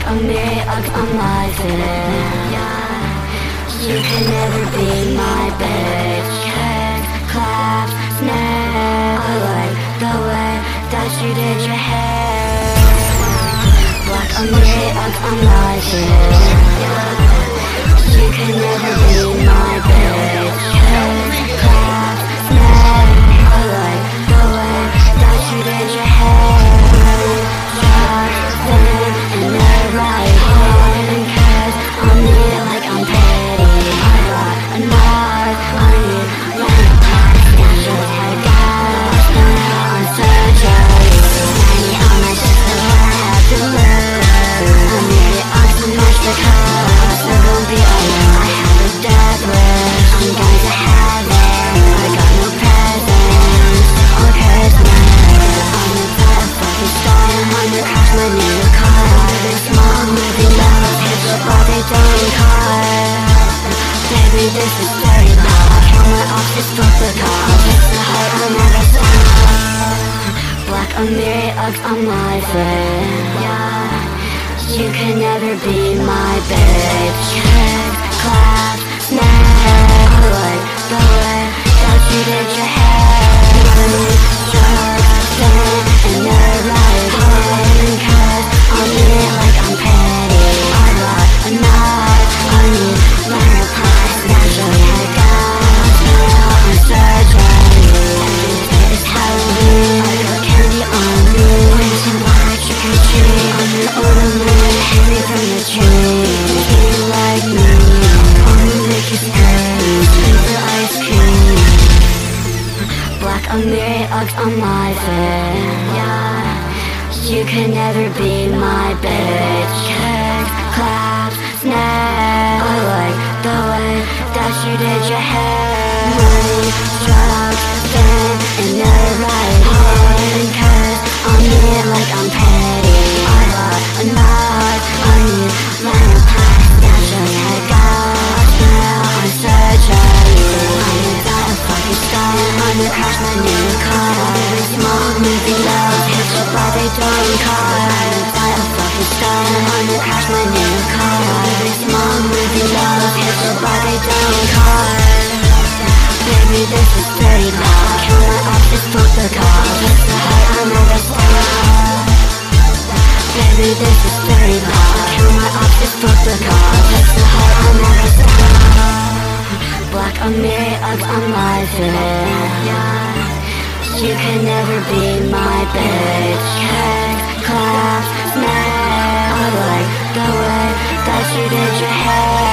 Black on me, I'm life in. You can never be my bitch. Kick, clap, snap. I like the way that you did your hair. Black on me, I'm life in. You can never be my bitch. Kick, clap, snap. I like the way that you did your hair. And they're right hand, 'cause I'm near like I'm petty. I got a mark on you, like a pack. Got your head gas, now I'm surgery. Many on my sister, I have to lose. I'm nearly on so much the cost. So don't be alone, I have a death wish. I'm going to heaven, I got no presents or Christmas. I'm the best fucking star, I'm gonna crash my new car. Small moving love, hit your body, don't cut. Baby, this is dirty love. Kill my off, just flip the call. It's the heart, I'll never stop. Black on me, I'm life in. You can never be my bitch. Kick, clap, snap. I like the way that you did your hair. Money, drugs, sin, and you're right hand, 'cause I'm near like I'm petty. I got a knot on you, like a pack. Got your head gas, now I'm surgery. Every day is Halloween, I got candy on me. Wishing black trick or treat, I'm an ornament hanging from the tree. Be like me, only make you scream. Drink the ice cream. Black on me, I'm life in. You can never be my bitch. Kick, clap, snap. I like the way that you did your hair. Money, drugs, sin, and you're right hand, 'cause I'm near like I'm petty. I got a knot on you, like a pack. Got your head gas, now I'm surgery. I'm that fucking star, I'm gonna crash my new car. Small moving love, hit your body, don't cut. I'm that fucking star, I'm gonna crash my new car. Small moving love, hit your body, don't cut. Baby, this is dirty love. Kill my off, just flip the call. It's the heart, I'll never stop. Baby, this is dirty love. Kill my off, just flip the call. It's the heart, I'll never stop. Black on me, I'm life in. You can never be my bitch. Kick, clap, snap. I like the way that you did your hair.